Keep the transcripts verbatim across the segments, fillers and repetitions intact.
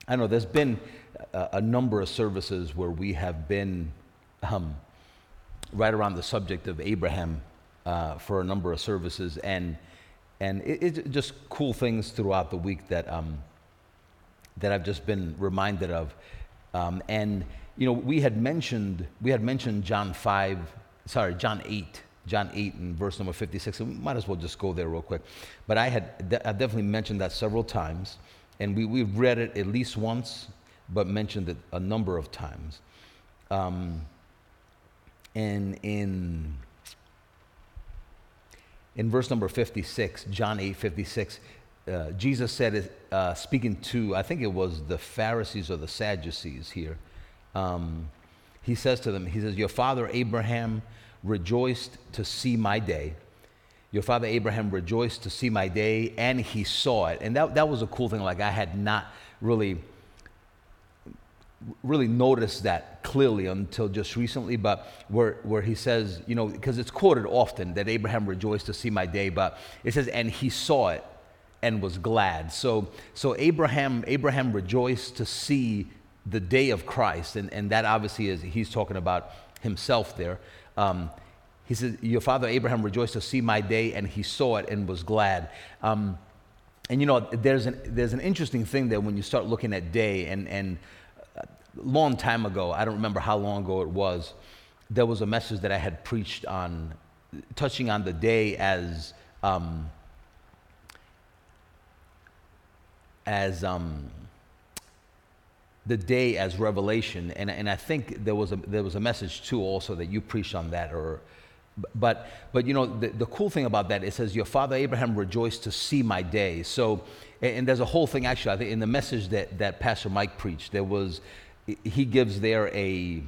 I know there's been a, a number of services where we have been um, right around the subject of Abraham uh, for a number of services, and and it, it's just cool things throughout the week that um, that I've just been reminded of. Um, and you know, we had mentioned we had mentioned John five, sorry, John eight, John eight and verse number fifty-six. And we might as well just go there real quick. But I had de- I definitely mentioned that several times, and we we've read it at least once, but mentioned it a number of times. Um, and in in verse number fifty-six, John eight fifty-six. Uh, Jesus said, uh, speaking to, I think it was the Pharisees or the Sadducees here, um, he says to them, he says, your father Abraham rejoiced to see my day. Your father Abraham rejoiced to see my day, and he saw it. And that, that was a cool thing. Like, I had not really, really noticed that clearly until just recently, but where, where he says, you know, because it's quoted often that Abraham rejoiced to see my day, but it says, and he saw it and was glad. So so Abraham Abraham rejoiced to see the day of Christ, and, and that obviously is, he's talking about himself there. Um, he says, your father Abraham rejoiced to see my day, and he saw it and was glad. Um, and you know, there's an there's an interesting thing there when you start looking at day, and, and a long time ago, I don't remember how long ago it was, there was a message that I had preached on, touching on the day as um, as um, the day as revelation, and and I think there was a there was a message too also that you preached on that, or but but you know the, the cool thing about that, it says your father Abraham rejoiced to see my day. So and, and there's a whole thing actually, I think in the message that that Pastor Mike preached, there was he gives there a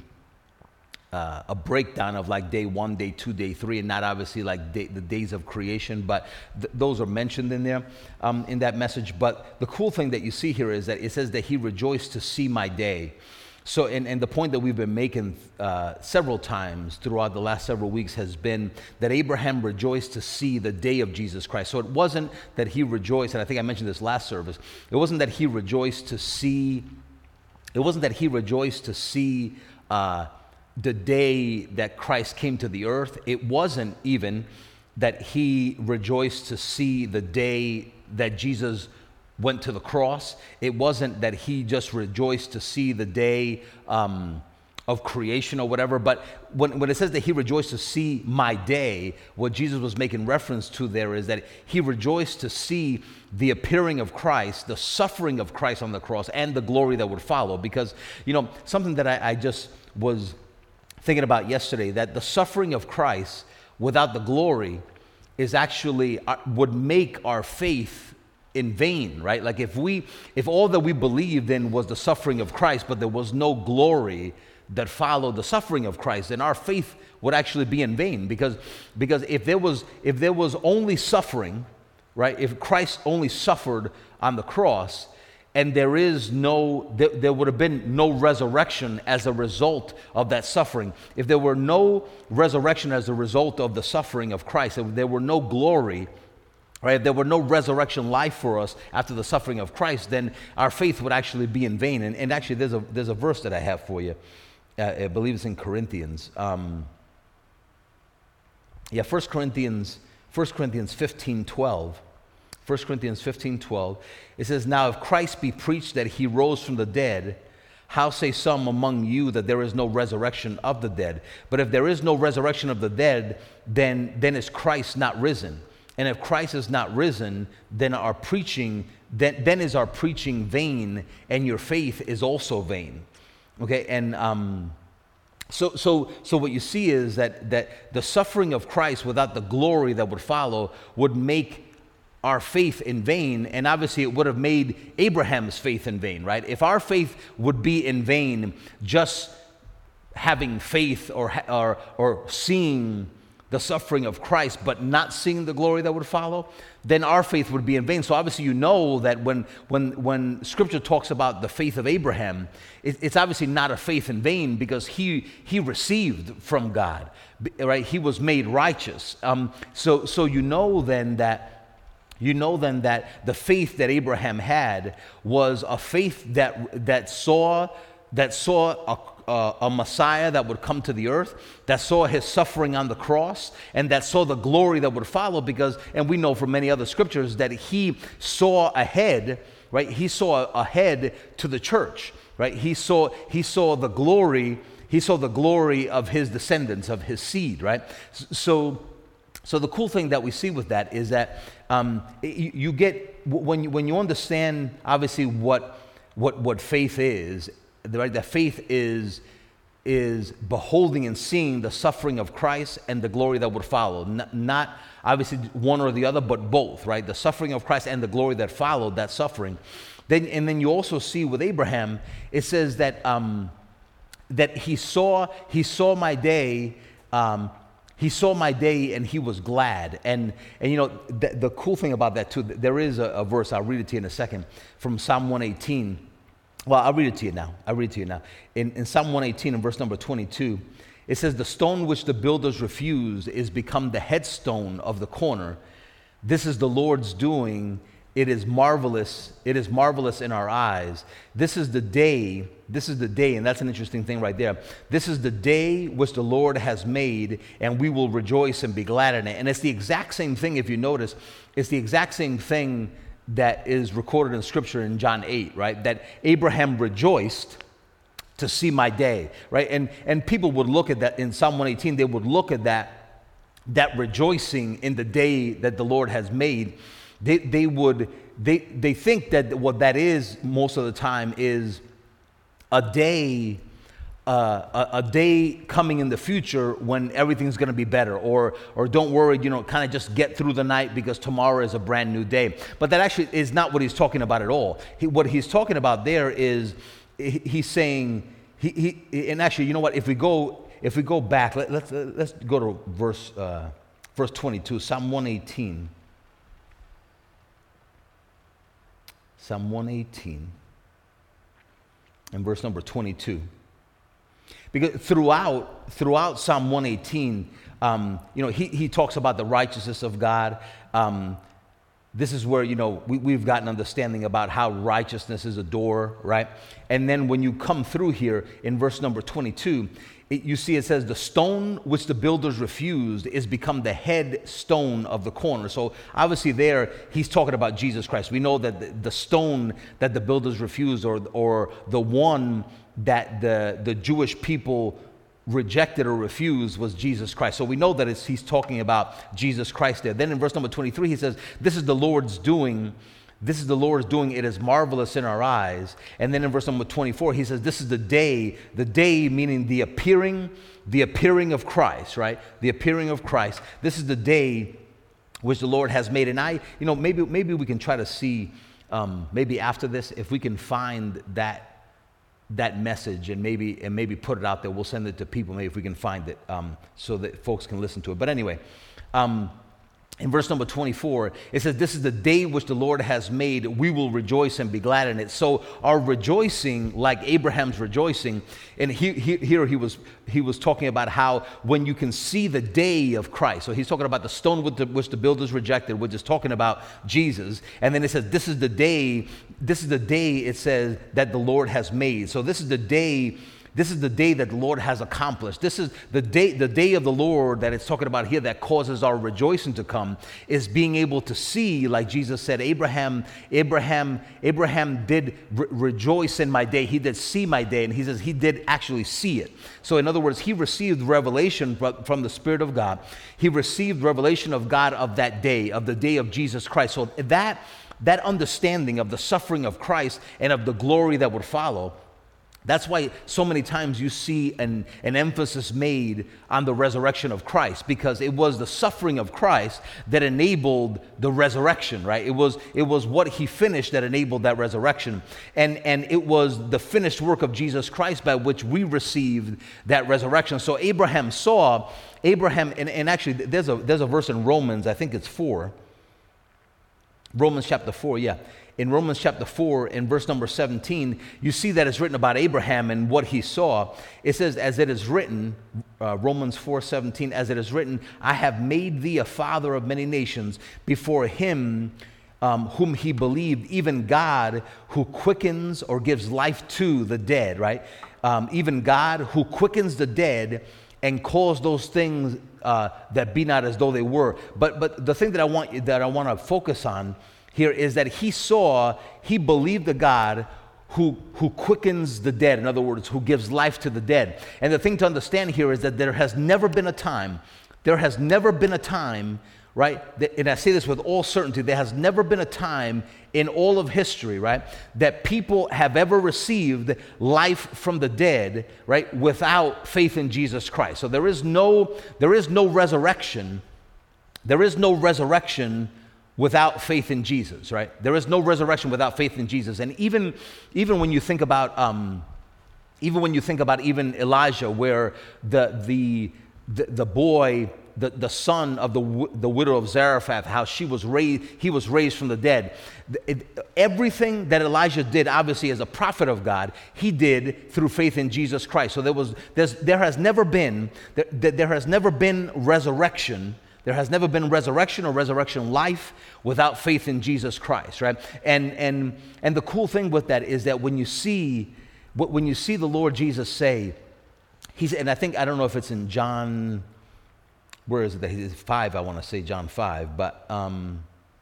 Uh, a breakdown of like day one, day two, day three, and not obviously like day, the days of creation, but th- those are mentioned in there um, in that message. But the cool thing that you see here is that it says that he rejoiced to see my day. So, and, and the point that we've been making uh, several times throughout the last several weeks has been that Abraham rejoiced to see the day of Jesus Christ. So it wasn't that he rejoiced, and I think I mentioned this last service, it wasn't that he rejoiced to see, it wasn't that he rejoiced to see uh, the day that Christ came to the earth. It wasn't even that he rejoiced to see the day that Jesus went to the cross. It wasn't that he just rejoiced to see the day um, of creation or whatever. But when, when it says that he rejoiced to see my day, what Jesus was making reference to there is that he rejoiced to see the appearing of Christ, the suffering of Christ on the cross, and the glory that would follow. Because, you know, something that I, I just was thinking about yesterday, that the suffering of Christ without the glory is actually uh, would make our faith in vain, right? Like if we, if all that we believed in was the suffering of Christ, but there was no glory that followed the suffering of Christ, then our faith would actually be in vain. Because because if there was if there was only suffering, right? If Christ only suffered on the cross, and there is no, there, there would have been no resurrection as a result of that suffering. If there were no resurrection as a result of the suffering of Christ, if there were no glory, right, if there were no resurrection life for us after the suffering of Christ, then our faith would actually be in vain. And, and actually, there's a there's a verse that I have for you. Uh, I believe it's in Corinthians. Um, yeah, First Corinthians, First Corinthians fifteen twelve. First Corinthians fifteen twelve, it says, now if Christ be preached that he rose from the dead, how say some among you that there is no resurrection of the dead? But if there is no resurrection of the dead, then, then is Christ not risen? And if Christ is not risen, then our preaching, then, then is our preaching vain, and your faith is also vain. Okay, and um, So, so, so what you see is that, that the suffering of Christ without the glory that would follow would make our faith in vain, and obviously it would have made Abraham's faith in vain, right? If our faith would be in vain just having faith or, or, or seeing the suffering of Christ, but not seeing the glory that would follow, then our faith would be in vain. So obviously you know that when when when Scripture talks about the faith of Abraham, it, it's obviously not a faith in vain, because he he received from God, right? He was made righteous. Um, so so you know then that you know then that the faith that Abraham had was a faith that that saw that saw a, a, a Messiah that would come to the earth, that saw his suffering on the cross, and that saw the glory that would follow. Because, and we know from many other scriptures that he saw ahead, right? He saw ahead to the church, right? He saw he saw the glory. He saw the glory of his descendants, of his seed, right? So. So the cool thing that we see with that is that um, you, you get, when you, when you understand obviously what what what faith is, right? That faith is is beholding and seeing the suffering of Christ and the glory that would follow. Not, not obviously one or the other, but both, right? The suffering of Christ and the glory that followed that suffering. Then and then you also see with Abraham, it says that um, that he saw he saw my day. Um, He saw my day and he was glad. And, and you know, the, the cool thing about that too, there is a, a verse, I'll read it to you in a second, from Psalm one eighteen. Well, I'll read it to you now. I'll read it to you now. In, in Psalm one eighteen, in verse number twenty-two, it says, "The stone which the builders refused is become the headstone of the corner. This is the Lord's doing. It is marvelous. It is marvelous in our eyes. This is the day, this is the day," and that's an interesting thing right there. "This is the day which the Lord has made, and we will rejoice and be glad in it." And it's the exact same thing, if you notice, it's the exact same thing that is recorded in Scripture in John eight, right? That Abraham rejoiced to see my day, right? And and people would look at that in Psalm one eighteen, they would look at that, that rejoicing in the day that the Lord has made. They they would they they think that what that is most of the time is a day uh, a, a day coming in the future when everything's going to be better, or or don't worry, you know, kind of just get through the night because tomorrow is a brand new day. But that actually is not what he's talking about at all. He, what he's talking about there is he, he's saying he, he and actually, you know what? If we go if we go back, let, let's let's go to verse uh, verse twenty-two, Psalm one eighteen. Psalm one eighteen and verse number twenty-two. Because throughout throughout Psalm one eighteen, um, you know, he, he talks about the righteousness of God. Um, this is where, you know, we, we've got an understanding about how righteousness is a door, right? And then when you come through here in verse number twenty-two, it, you see it says, "The stone which the builders refused is become the head stone of the corner." So obviously there, he's talking about Jesus Christ. We know that the, the stone that the builders refused, or, or the one that the, the Jewish people rejected or refused, was Jesus Christ. So we know that it's, he's talking about Jesus Christ there. Then in verse number twenty-three, he says, "This is the Lord's doing. This is the Lord's doing. It is marvelous in our eyes." And then in verse number twenty-four, he says, "This is the day," the day meaning the appearing, the appearing of Christ, right? The appearing of Christ. "This is the day which the Lord has made." And I, you know, maybe maybe we can try to see, um, maybe after this, if we can find that that message and maybe and maybe put it out there. We'll send it to people, maybe if we can find it, um, so that folks can listen to it. But anyway, um, in verse number twenty-four, it says, "This is the day which the Lord has made. We will rejoice and be glad in it." So our rejoicing, like Abraham's rejoicing, and he, he, here he was he was talking about how when you can see the day of Christ. So he's talking about the stone which the, which the builders rejected, which is talking about Jesus. And then it says, "This is the day." This is the day, it says, that the Lord has made. So this is the day. This is the day that the Lord has accomplished. This is the day, the day of the Lord that it's talking about here that causes our rejoicing to come, is being able to see, like Jesus said, Abraham, Abraham, Abraham did re- rejoice in my day. He did see my day, and he says he did actually see it. So in other words, he received revelation from the Spirit of God. He received revelation of God of that day, of the day of Jesus Christ. So that that understanding of the suffering of Christ and of the glory that would follow, that's why so many times you see an, an emphasis made on the resurrection of Christ, because it was the suffering of Christ that enabled the resurrection, right? It was it was what he finished that enabled that resurrection. And, and it was the finished work of Jesus Christ by which we received that resurrection. So Abraham saw, Abraham, and, and actually there's a, there's a verse in Romans, I think it's four, Romans chapter four, yeah. in Romans chapter four, in verse number seventeen, you see that it's written about Abraham and what he saw. It says, as it is written, uh, Romans four seventeen, as it is written, I have made thee a father of many nations before him um, whom he believed, even God who quickens or gives life to the dead, right? Um, even God who quickens the dead and calls those things uh, that be not as though they were. But but the thing that I want you, that I want to focus on here is that he saw, he believed the God who who quickens the dead. In other words, who gives life to the dead. And the thing to understand here is that there has never been a time, there has never been a time, right? That, and I say this with all certainty, there has never been a time in all of history, right, that people have ever received life from the dead, right, without faith in Jesus Christ. So there is no, there is no resurrection. There is no resurrection without faith in Jesus, right? There is no resurrection without faith in Jesus. And even, even when you think about, um, even when you think about even Elijah, where the the the, the boy, the, the son of the the widow of Zarephath, how she was raised, he was raised from the dead. It, everything that Elijah did, obviously as a prophet of God, he did through faith in Jesus Christ. So there was, there's, there has never been, there, there has never been resurrection. There has never been resurrection or resurrection life without faith in Jesus Christ, right? And and and the cool thing with that is that when you see, when you see the Lord Jesus say, he's, and I think, I don't know if it's in John, where is it? It's five, I want to say John five, but um,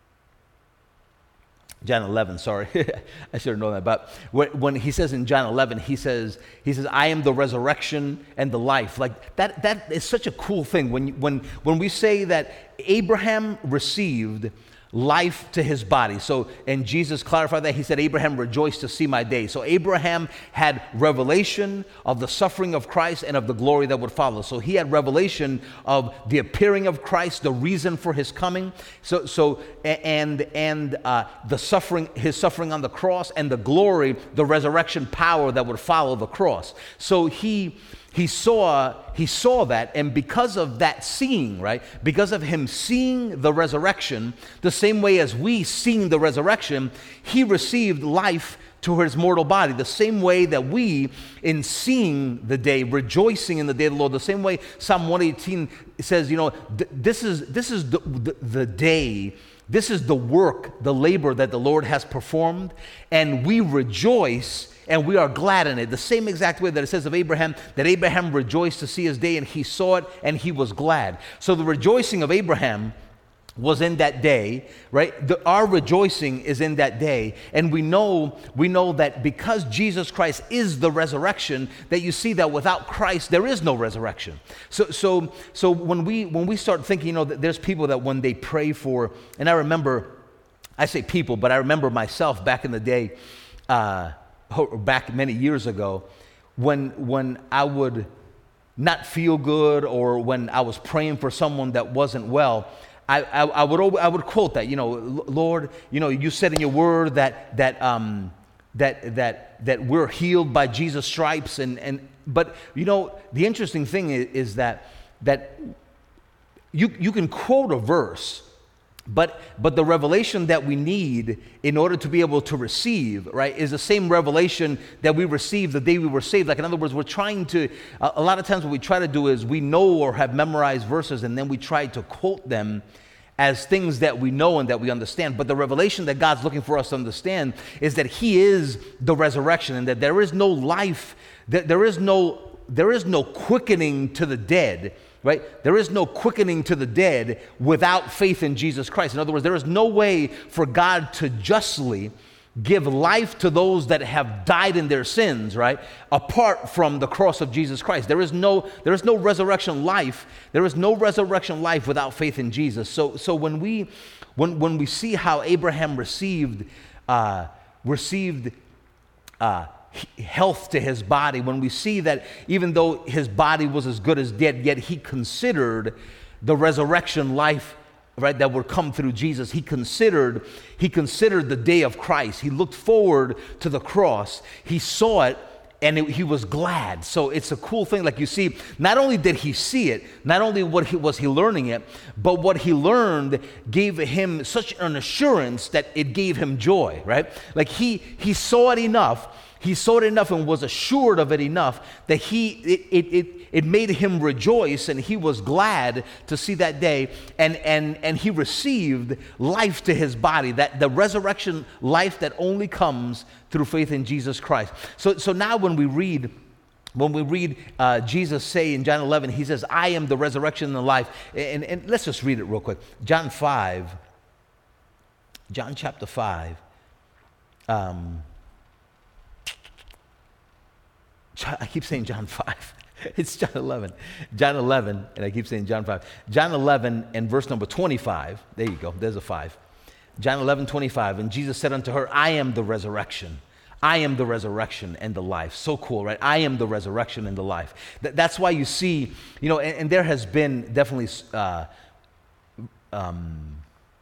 John eleven, sorry. I should have known that. But when he says in John eleven, he says, he says, I am the resurrection and the life. Like that, that is such a cool thing. When, when, when we say that Abraham received life to his body. So, and Jesus clarified that. He said, Abraham rejoiced to see my day. So Abraham had revelation of the suffering of Christ and of the glory that would follow. So he had revelation of the appearing of Christ, the reason for his coming. So, so and and uh, the suffering, his suffering on the cross, and the glory, the resurrection power that would follow the cross. So he. He saw, he saw that, and because of that seeing, right, because of him seeing the resurrection, the same way as we seeing the resurrection, he received life to his mortal body, the same way that we, in seeing the day, rejoicing in the day of the Lord, the same way Psalm one eighteen says, you know, th- this is, this is the, the, the day, this is the work, the labor that the Lord has performed, and we rejoice and we are glad in it. The same exact way that it says of Abraham, that Abraham rejoiced to see his day, and he saw it, and he was glad. So the rejoicing of Abraham was in that day, right? The, our rejoicing is in that day, and we know we know that because Jesus Christ is the resurrection, that you see that without Christ there is no resurrection. So so so when we when we start thinking, you know, that there's people that when they pray for, and I remember, I say people, but I remember myself back in the day. Uh, back many years ago, when when I would not feel good, or when I was praying for someone that wasn't well, I, I, I would I would quote that, you know, Lord, you know, you said in your word that that um that that that we're healed by Jesus' stripes, and and but you know, the interesting thing is, is that that you you can quote a verse. But but the revelation that we need in order to be able to receive, right, is the same revelation that we received the day we were saved. Like, in other words, we're trying to, a, a lot of times what we try to do is we know or have memorized verses, and then we try to quote them as things that we know and that we understand. But the revelation that God's looking for us to understand is that he is the resurrection, and that there is no life, that there is no, there is no quickening to the dead. Right? There is no quickening to the dead without faith in Jesus Christ. In other words, there is no way for God to justly give life to those that have died in their sins, right, apart from the cross of Jesus Christ. There is no, there is no resurrection life. There is no resurrection life without faith in Jesus. So, so when we, when when we see how Abraham received, uh, received. Uh, health to his body, when we see that even though his body was as good as dead, yet he considered the resurrection life, right, that would come through Jesus. He considered, he considered the day of Christ. He looked forward to the cross. He saw it, and it, he was glad. So it's a cool thing. Like you see, not only did he see it, not only what he, was he learning it, but what he learned gave him such an assurance that it gave him joy, right? Like he he saw it enough. He saw it enough and was assured of it enough that he it, it, it, it made him rejoice, and he was glad to see that day, and, and, and he received life to his body, that the resurrection life that only comes through faith in Jesus Christ. So, so now when we read When we read uh, Jesus say in John eleven, he says, I am the resurrection and the life. And, and let's just read it real quick. John five, John chapter five. Um, I keep saying John five. It's John eleven. John eleven, and I keep saying John five. John eleven and verse number twenty-five. There you go. There's a five. John eleven, twenty-five. And Jesus said unto her, I am the resurrection. I am the resurrection and the life. So cool, right? I am the resurrection and the life. Th- that's why you see, you know, and, and there has been definitely uh, um,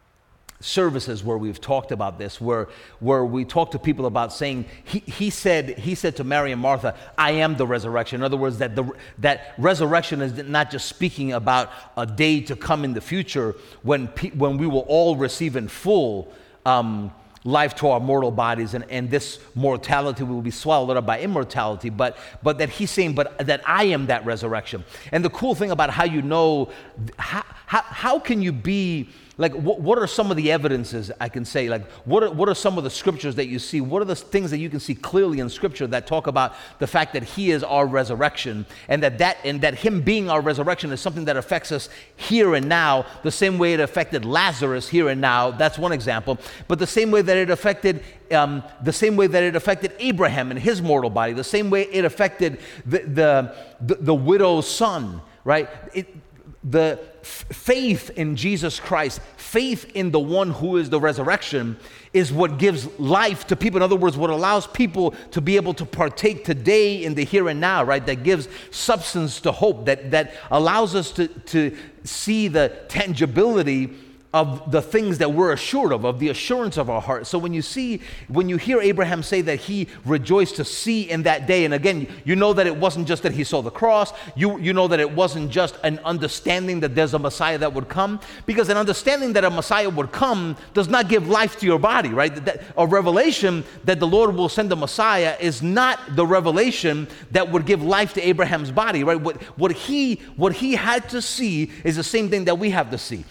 services where we've talked about this, where where we talk to people about saying, he, he said he said to Mary and Martha, I am the resurrection. In other words, that the that resurrection is not just speaking about a day to come in the future when pe- when we will all receive in full um, life to our mortal bodies, and, and this mortality will be swallowed up by immortality, but but that he's saying, but that I am that resurrection. And the cool thing about how you know, how, how, how can you be, like, what, what are some of the evidences I can say? Like, what are, what are some of the scriptures that you see? What are the things that you can see clearly in scripture that talk about the fact that he is our resurrection, and that, that, and that him being our resurrection is something that affects us here and now, the same way it affected Lazarus here and now. That's one example. But the same way that it affected Um, the same way that it affected Abraham and his mortal body, the same way it affected the the, the, the widow's son, right? It, the f- faith in Jesus Christ, faith in the one who is the resurrection, is what gives life to people. In other words, what allows people to be able to partake today in the here and now, right? That gives substance to hope, that, that allows us to, to see the tangibility of the things that we're assured of, of the assurance of our heart. So when you see, when you hear Abraham say that he rejoiced to see in that day, and again, you know that it wasn't just that he saw the cross, you, you know that it wasn't just an understanding that there's a Messiah that would come, because an understanding that a Messiah would come does not give life to your body, right? That, a revelation that the Lord will send a Messiah is not the revelation that would give life to Abraham's body, right? What, what he, what he had to see is the same thing that we have to see.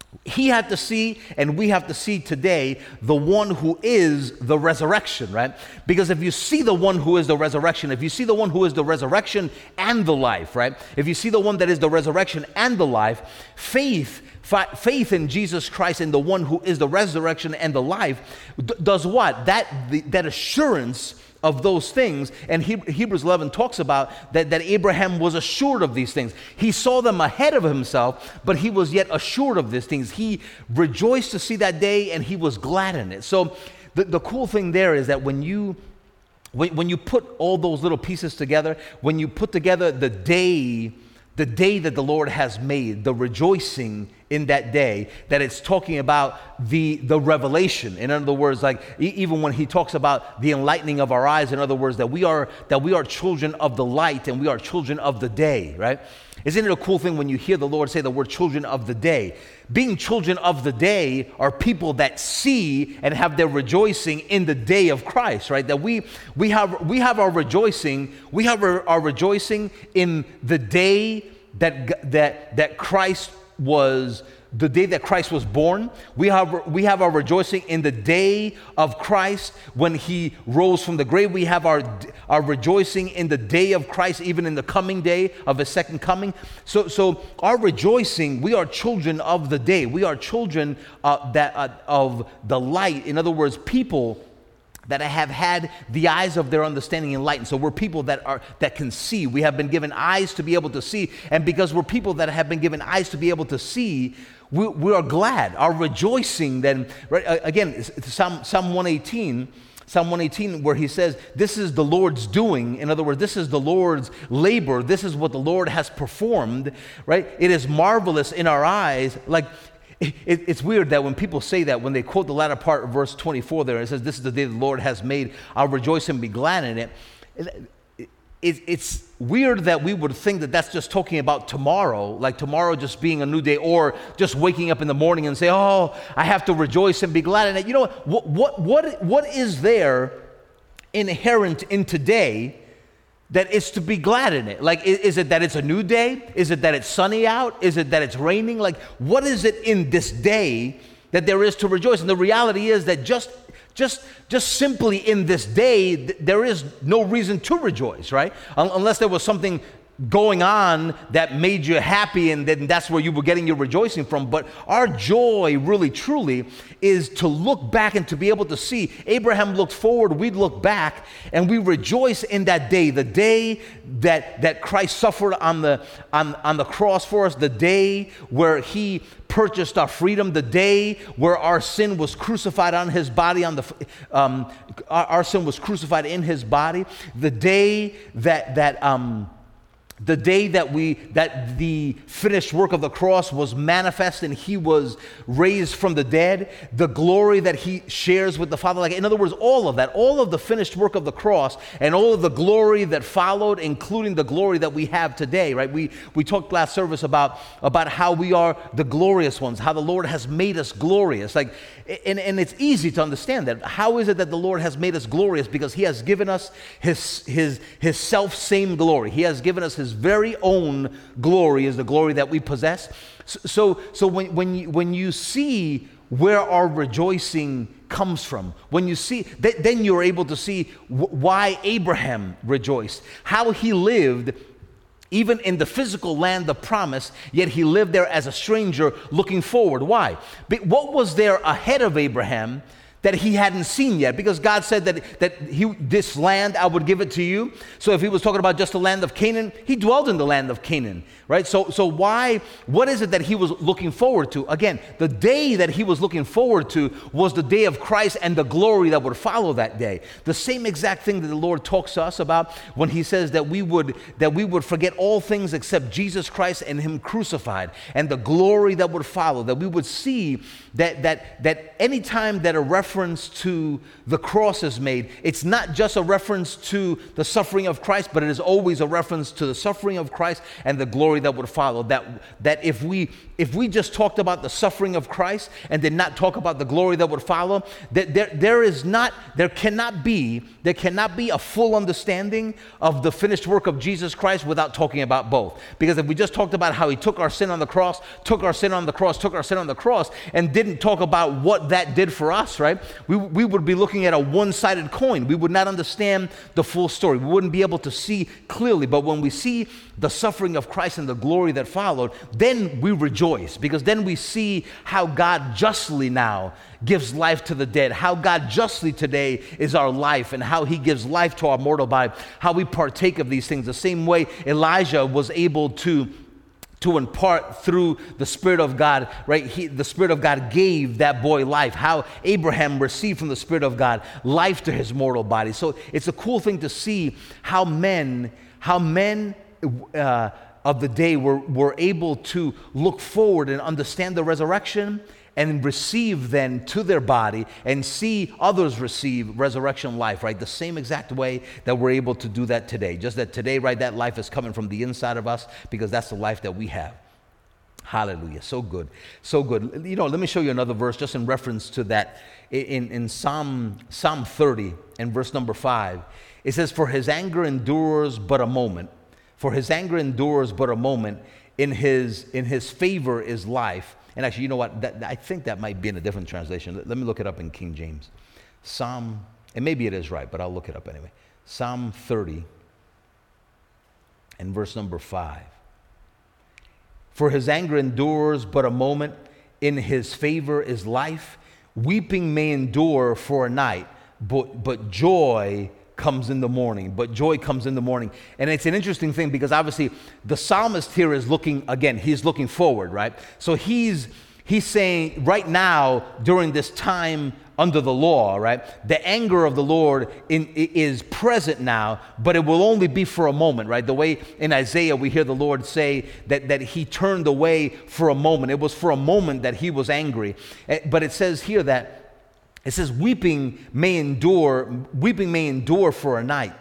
He had to see, and we have to see today, the one who is the resurrection, right? Because if you see the one who is the resurrection, if you see the one who is the resurrection and the life, right? If you see the one that is the resurrection and the life, faith, fi- faith in Jesus Christ and the one who is the resurrection and the life, d- does what? That, the, that assurance of those things, and he, Hebrews eleven talks about that, that Abraham was assured of these things. He saw them ahead of himself, but he was yet assured of these things. He rejoiced to see that day, and he was glad in it. So the, the cool thing there is that when you when, when you put all those little pieces together, when you put together the day, the day that the Lord has made, the rejoicing in that day, that it's talking about the the revelation. In other words, like e- even when he talks about the enlightening of our eyes, in other words, that we are that we are children of the light and we are children of the day, right? Isn't it a cool thing when you hear the Lord say that we're children of the day? Being children of the day are people that see and have their rejoicing in the day of Christ, right? That we we have we have our rejoicing, we have our, our rejoicing in the day that that that Christ was the day that Christ was born. We have we have our rejoicing in the day of Christ when he rose from the grave. We have our our rejoicing in the day of Christ, even in the coming day of his second coming. So so our rejoicing, we are children of the day. We are children uh, that uh, of the light. In other words, people that have had the eyes of their understanding enlightened. So we're people that are that can see. We have been given eyes to be able to see. And because we're people that have been given eyes to be able to see, we, we are glad. Our rejoicing then, right, again, it's Psalm, Psalm one eighteen, Psalm one eighteen, where he says, this is the Lord's doing. In other words, this is the Lord's labor. This is what the Lord has performed, right? It is marvelous in our eyes. Like, It, it's weird that when people say that, when they quote the latter part of verse twenty-four there, it says, this is the day the Lord has made, I'll rejoice and be glad in it. it, it's weird that we would think that that's just talking about tomorrow, like tomorrow just being a new day, or just waking up in the morning and say, oh, I have to rejoice and be glad in it. You know, what, what, what, what is there inherent in today that is to be glad in it? Like, is, is it that it's a new day? Is it that it's sunny out? Is it that it's raining? Like, what is it in this day that there is to rejoice? And the reality is that just Just, just simply in this day, th- there is no reason to rejoice, right? Un- unless there was something going on that made you happy, and then that's where you were getting your rejoicing from. But our joy, really, truly, is to look back and to be able to see. Abraham looked forward, we look back, and we rejoice in that day, the day that, that Christ suffered on the, on, on the cross for us, the day where he purchased our freedom, the day where our sin was crucified on his body, on the um, our, our sin was crucified in his body, the day that that um, the day that we that the finished work of the cross was manifest and he was raised from the dead, the glory that he shares with the Father. Like, in other words, all of that, all of the finished work of the cross and all of the glory that followed, including the glory that we have today, right? We we talked last service about about how we are the glorious ones, how the Lord has made us glorious. Like, and, and it's easy to understand that. How is it that the Lord has made us glorious? Because he has given us his his his self-same glory. He has given us his very own glory, is the glory that we possess. So, so when when you, when you see where our rejoicing comes from, when you see, th- then you're able to see w- why Abraham rejoiced, how he lived even in the physical land of promise, yet he lived there as a stranger looking forward. Why? But what was there ahead of Abraham that he hadn't seen yet? Because God said that, that he, this land, I would give it to you. So if he was talking about just the land of Canaan, he dwelled in the land of Canaan, right? So, so why, what is it that he was looking forward to? Again, the day that he was looking forward to was the day of Christ and the glory that would follow that day. The same exact thing that the Lord talks to us about when he says that we would, that we would forget all things except Jesus Christ and him crucified, and the glory that would follow, that we would see that, that, that any time that a reference to the cross is made, it's not just a reference to the suffering of Christ, but it is always a reference to the suffering of Christ and the glory that would follow. That that if we if we just talked about the suffering of Christ and did not talk about the glory that would follow, that there there is not there cannot be there cannot be a full understanding of the finished work of Jesus Christ without talking about both. Because if we just talked about how he took our sin on the cross, took our sin on the cross, took our sin on the cross, and didn't talk about what that did for us, right? We, we would be looking at a one-sided coin. We would not understand the full story. We wouldn't be able to see clearly. But when we see the suffering of Christ and the glory that followed, then we rejoice, because then we see how God justly now gives life to the dead, how God justly today is our life, and how he gives life to our mortal body, how we partake of these things. The same way Elijah was able to to impart through the Spirit of God, right? He, the Spirit of God gave that boy life. How Abraham received from the Spirit of God life to his mortal body. So it's a cool thing to see how men, how men uh, of the day were, were able to look forward and understand the resurrection and receive then to their body and see others receive resurrection life, right? The same exact way that we're able to do that today. Just that today, right, that life is coming from the inside of us, because that's the life that we have. Hallelujah. So good. So good. You know, let me show you another verse just in reference to that. In, in Psalm, Psalm thirty and verse number five, it says, "For his anger endures but a moment. For his anger endures but a moment. In his, in his favor is life." And actually, you know what? That, I think that might be in a different translation. Let, let me look it up in King James. Psalm, and maybe it is right, but I'll look it up anyway. Psalm thirty and verse number five. "For his anger endures but a moment. In his favor is life. Weeping may endure for a night, but, but joy comes in the morning. But joy comes in the morning." And it's an interesting thing, because obviously the psalmist here is looking, again, he's looking forward, right? So he's he's saying right now, during this time under the law, right, the anger of the Lord in, is present now, but it will only be for a moment, right? The way in Isaiah we hear the Lord say that, that he turned away for a moment. It was for a moment that he was angry. But it says here that It says, weeping may endure, weeping may endure for a night.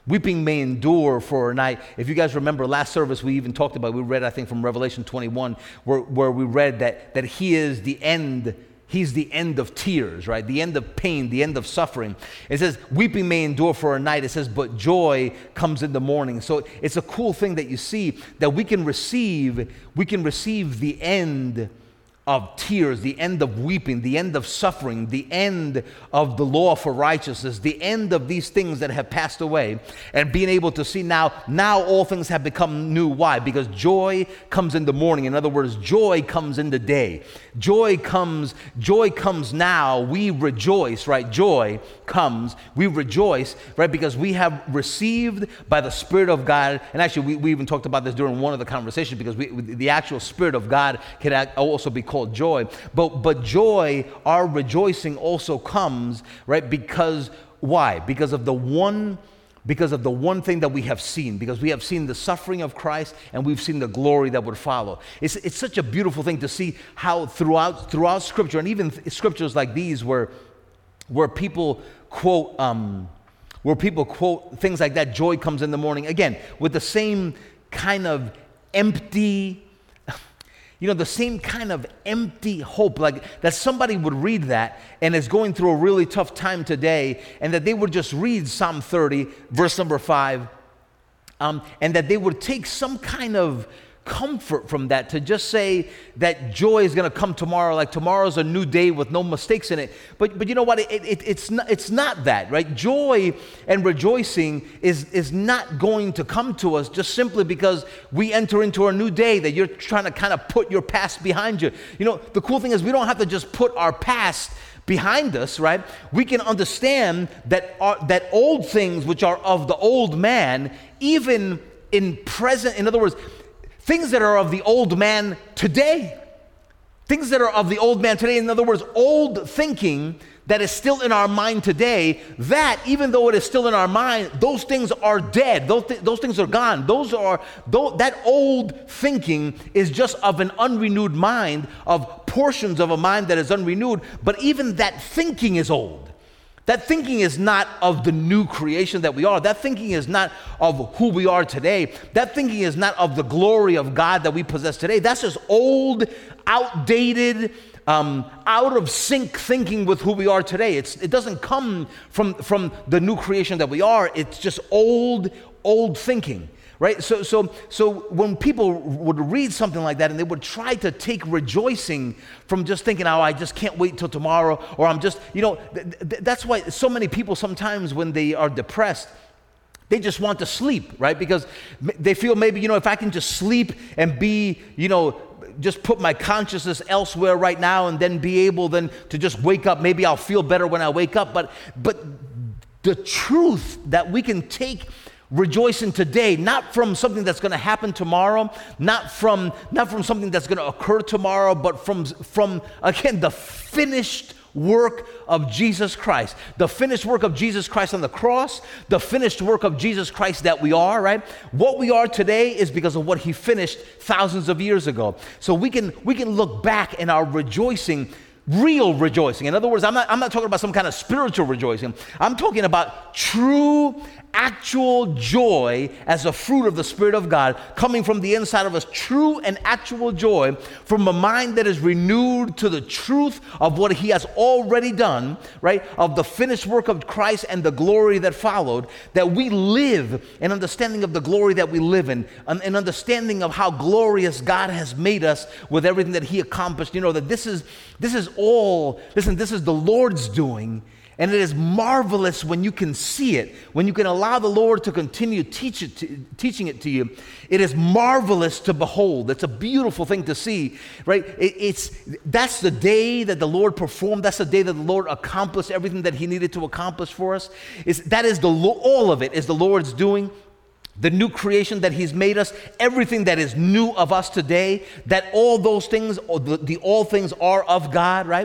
Weeping may endure for a night. If you guys remember last service, we even talked about, we read, I think, from Revelation twenty-one, where, where we read that, that he is the end, he's the end of tears, right? The end of pain, the end of suffering. It says, weeping may endure for a night. It says, but joy comes in the morning. So it's a cool thing that you see, that we can receive, we can receive the end of tears, the end of weeping, the end of suffering, the end of the law for righteousness, the end of these things that have passed away, and being able to see now, now all things have become new. Why? Because joy comes in the morning. In other words, joy comes in the day. Joy comes, joy comes now. We rejoice, right? Joy comes, we rejoice, right? Because we have received by the Spirit of God, and actually we, we even talked about this during one of the conversations, because we, the actual Spirit of God can also be called joy. But but joy, our rejoicing also comes, right? Because why? Because of the one because of the one thing that we have seen, because we have seen the suffering of Christ and we've seen the glory that would follow. It's it's such a beautiful thing to see how throughout throughout Scripture, and even th- scriptures like these, where where people quote um, where people quote things like that, joy comes in the morning, again with the same kind of empty, you know, the same kind of empty hope, like that somebody would read that and is going through a really tough time today, and that they would just read Psalm thirty, verse number five, um, and that they would take some kind of comfort from that to just say that joy is going to come tomorrow, like tomorrow's a new day with no mistakes in it. But but you know what? It, it, it's not it's not that, right? Joy and rejoicing is is not going to come to us just simply because we enter into a new day, that you're trying to kind of put your past behind you. You know, the cool thing is we don't have to just put our past behind us, right? We can understand that our, that old things which are of the old man, even in present, in other words, things that are of the old man today. Things that are of the old man today. In other words, old thinking that is still in our mind today, that even though it is still in our mind, those things are dead. Those, th- those things are gone. Those are, th- that old thinking is just of an unrenewed mind, of portions of a mind that is unrenewed. But even that thinking is old. That thinking is not of the new creation that we are. That thinking is not of who we are today. That thinking is not of the glory of God that we possess today. That's just old, outdated, um, out of sync thinking with who we are today. It's, it doesn't come from, from the new creation that we are. It's just old, old thinking. Right? So so so when people would read something like that and they would try to take rejoicing from just thinking, oh, I just can't wait till tomorrow, or I'm just, you know, th- th- that's why so many people sometimes when they are depressed, they just want to sleep, right? Because they feel maybe, you know, if I can just sleep and be, you know, just put my consciousness elsewhere right now and then be able then to just wake up, maybe I'll feel better when I wake up. But but the truth that we can take rejoicing today, not from something that's going to happen tomorrow, not from not from something that's going to occur tomorrow, but from from again the finished work of Jesus Christ, the finished work of Jesus Christ on the cross, the finished work of Jesus Christ that we are, right? What we are today is because of what he finished thousands of years ago. So we can we can look back in our rejoicing, real rejoicing. In other words, I'm not I'm not talking about some kind of spiritual rejoicing. I'm talking about true, actual joy as a fruit of the Spirit of God coming from the inside of us. True and actual joy from a mind that is renewed to the truth of what he has already done, right? Of the finished work of Christ and the glory that followed, that we live in understanding of the glory that we live in, an understanding of how glorious God has made us with everything that he accomplished. You know, that this is this is all, listen, this is the Lord's doing. And it is marvelous when you can see it, when you can allow the Lord to continue teach it to, teaching it to you. It is marvelous to behold. It's a beautiful thing to see, right? It, it's that's the day that the Lord performed. That's the day that the Lord accomplished everything that he needed to accomplish for us. Is that is the all of it is the Lord's doing. The new creation that he's made us, everything that is new of us today, that all those things, or the, the all things are of God, right?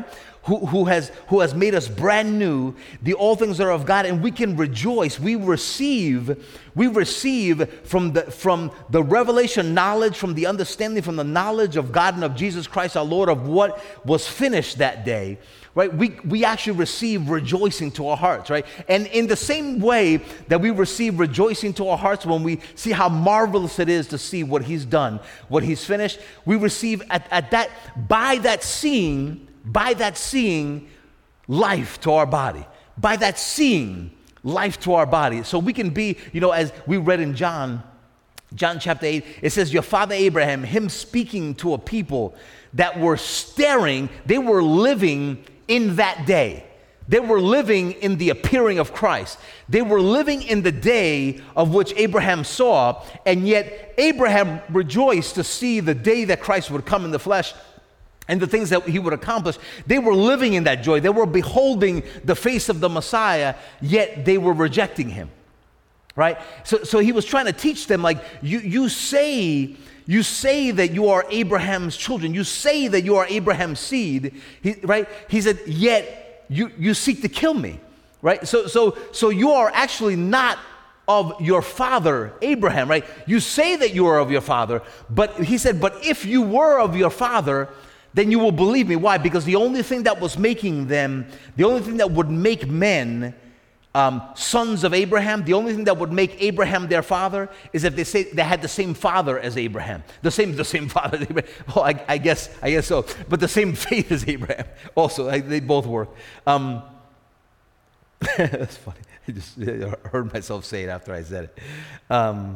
who, who, has, who has made us brand new. The all things are of God, and we can rejoice. We receive, we receive from the, from the revelation knowledge, from the understanding, from the knowledge of God and of Jesus Christ our Lord, of what was finished that day. Right? We, we actually receive rejoicing to our hearts, right? And in the same way that we receive rejoicing to our hearts when we see how marvelous it is to see what he's done, what he's finished, we receive at, at that, by that seeing, by that seeing, life to our body. By that seeing, life to our body. So we can be, you know, as we read in John, John chapter eight, it says, your father Abraham, him speaking to a people that were staring, they were living in that day. They were living in the appearing of Christ. They were living in the day of which Abraham saw, and yet Abraham rejoiced to see the day that Christ would come in the flesh and the things that he would accomplish. They were living in that joy. They were beholding the face of the Messiah, yet they were rejecting him. Right? So, so he was trying to teach them, like, you, you say, you say that you are Abraham's children. You say that you are Abraham's seed. He, right? He said, yet you, you seek to kill me. Right? So, so, so you are actually not of your father Abraham. Right? You say that you are of your father, but he said, but if you were of your father, then you will believe me. Why? Because the only thing that was making them, the only thing that would make men um, sons of Abraham, the only thing that would make Abraham their father is if they say they had the same father as Abraham, the same the same father as Abraham. Oh, I, I guess I guess so, but the same faith as Abraham. Also, I, they both work. Um, that's funny. I just I heard myself say it after I said it. Um,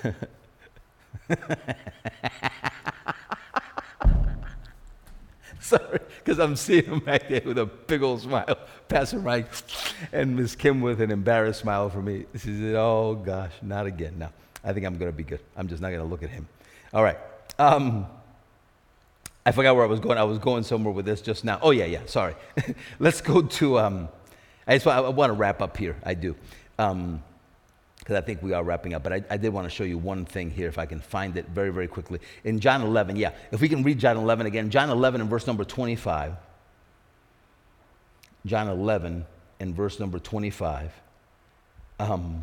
Sorry, because I'm seeing him back there with a big old smile, Pastor Mike, and Miss Kim with an embarrassed smile for me. She said, oh gosh, not again. No, I think I'm going to be good. I'm just not going to look at him. All right. Um, I forgot where I was going. I was going somewhere with this just now. Oh, yeah, yeah, sorry. Let's go to, um, I just I want to wrap up here. I do. Um, because I think we are wrapping up. But I, I did want to show you one thing here, if I can find it very, very quickly. In John eleven, yeah, if we can read John eleven again. John eleven and verse number twenty-five. John eleven and verse number twenty-five. Um,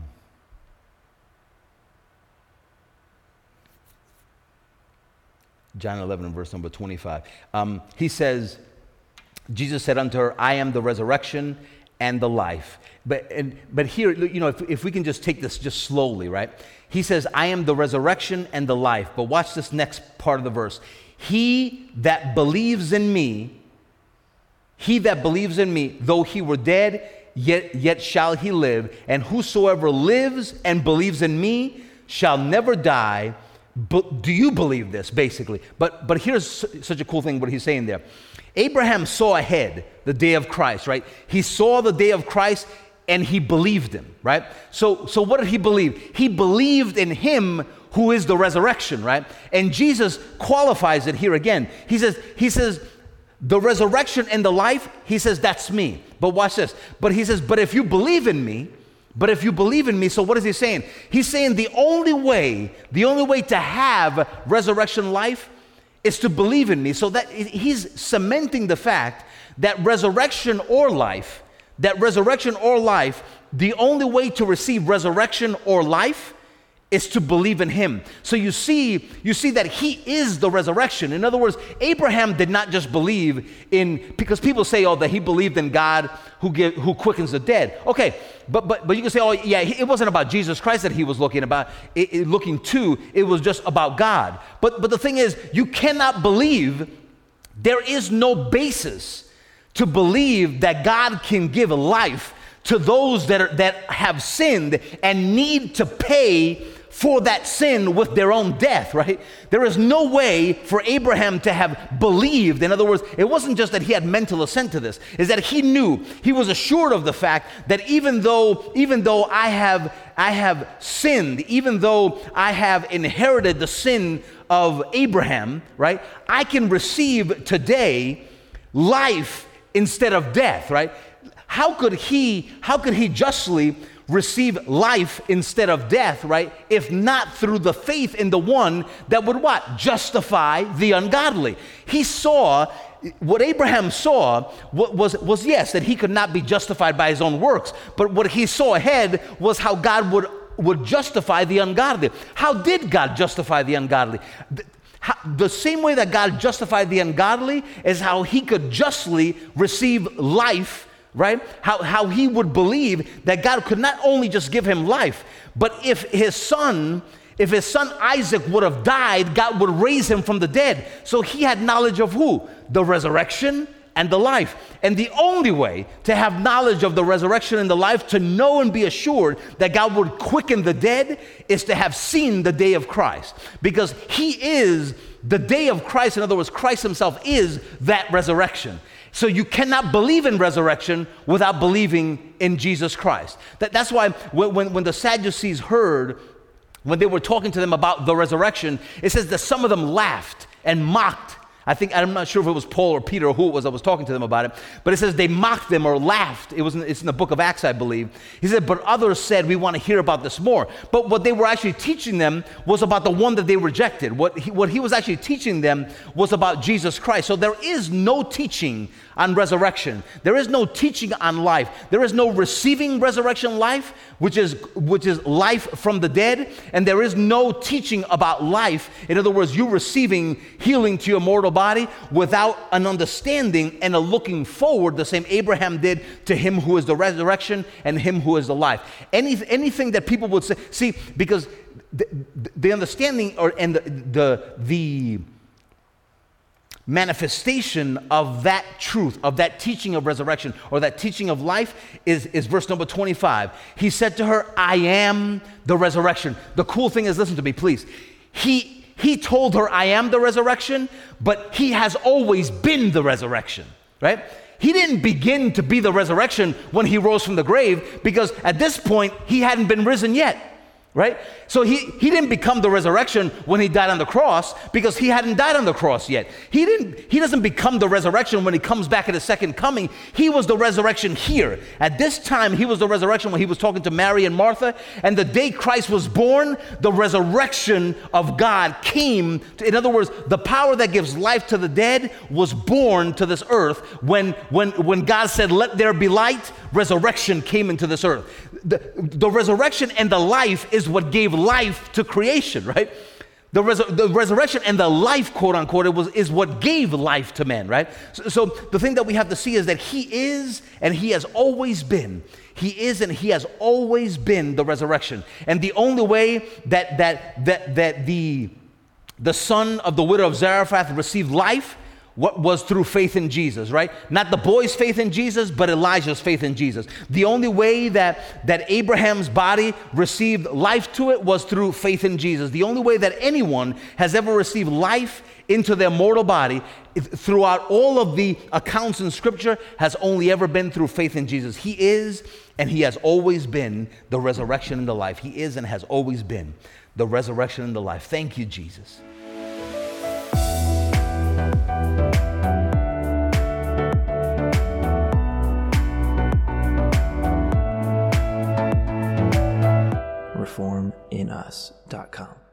John eleven and verse number twenty-five. Um, he says, Jesus said unto her, I am the resurrection and the life. But and, but here, you know, if, if we can just take this just slowly, right? He says, I am the resurrection and the life. But watch this next part of the verse. He that believes in me, he that believes in me, though he were dead, yet, yet shall he live. And whosoever lives and believes in me shall never die. But do you believe this, basically? But but here's such a cool thing what he's saying there. Abraham saw ahead the day of Christ, right? He saw the day of Christ and he believed him, right? So, so what did he believe? He believed in him who is the resurrection, right? And Jesus qualifies it here again. He says, he says, the resurrection and the life, he says, that's me. But watch this. But he says, but if you believe in me, But if you believe in me, so what is he saying? He's saying the only way, the only way to have resurrection life is to believe in me. So that he's cementing the fact that resurrection or life, that resurrection or life, the only way to receive resurrection or life is to believe in him. So you see, you see that he is the resurrection. In other words, Abraham did not just believe in, because people say, oh, that he believed in God who give, who quickens the dead. Okay, but but but you can say, oh, yeah, it wasn't about Jesus Christ that he was looking about, it, it, looking to. It was just about God. But but the thing is, you cannot believe. There is no basis to believe that God can give life to those that are, that have sinned and need to pay for that sin with their own death, right? There is no way for Abraham to have believed. In other words, it wasn't just that he had mental assent to this, is that he knew, he was assured of the fact that even though, even though I have, I have sinned, even though I have inherited the sin of Abraham, right? I can receive today life instead of death, right? How could he, how could he justly receive life instead of death, right? If not through the faith in the one that would what? Justify the ungodly. He saw, what Abraham saw was, was, yes, that he could not be justified by his own works, but what he saw ahead was how God would, would justify the ungodly. How did God justify the ungodly? The, how, the same way that God justified the ungodly is how he could justly receive life, right? How, how he would believe that God could not only just give him life, but if his son If his son Isaac would have died, God would raise him from the dead. So he had knowledge of who? The resurrection and the life. And the only way to have knowledge of the resurrection and the life, to know and be assured that God would quicken the dead, is to have seen the day of Christ. Because he is the day of Christ. In other words, Christ himself is that resurrection. So you cannot believe in resurrection without believing in Jesus Christ. That, that's why when, when, when the Sadducees heard, when they were talking to them about the resurrection, it says that some of them laughed and mocked. I think, I'm not sure if it was Paul or Peter or who it was that was talking to them about it, but it says they mocked them or laughed. It was in, it's in the book of Acts, I believe. He said, but others said, we want to hear about this more. But what they were actually teaching them was about the one that they rejected. What he, what he was actually teaching them was about Jesus Christ. So there is no teaching on resurrection. There is no teaching on life. There is no receiving resurrection life, which is which is life from the dead, and there is no teaching about life. In other words, you receiving healing to your mortal body without an understanding and a looking forward, the same Abraham did, to him who is the resurrection and him who is the life. Any, anything that people would say, see, because the, the understanding or and the the, the manifestation of that truth, of that teaching of resurrection or that teaching of life is, is verse number twenty-five. He said to her, I am the resurrection. The cool thing is, listen to me, please. He, he told her, I am the resurrection, but he has always been the resurrection, right? He didn't begin to be the resurrection when he rose from the grave, because at this point, he hadn't been risen yet. Right? So he, he didn't become the resurrection when he died on the cross, because he hadn't died on the cross yet. He didn't. He doesn't become the resurrection when he comes back at his second coming. He was the resurrection here. At this time, he was the resurrection when he was talking to Mary and Martha. And the day Christ was born, the resurrection of God came. To, in other words, the power that gives life to the dead was born to this earth. When, when, when God said, let there be light, resurrection came into this earth. The, the resurrection and the life is what gave life to creation, right? The, res- the resurrection and the life, quote unquote, it was, is what gave life to man, right? So, so the thing that we have to see is that he is and he has always been. He is and he has always been the resurrection. And the only way that that that that the, the son of the widow of Zarephath received life what was through faith in Jesus, right? Not the boy's faith in Jesus, but Elijah's faith in Jesus. The only way that, that Abraham's body received life to it was through faith in Jesus. The only way that anyone has ever received life into their mortal body throughout all of the accounts in Scripture has only ever been through faith in Jesus. He is and he has always been the resurrection and the life. He is and has always been the resurrection and the life. Thank you, Jesus. reform in us dot com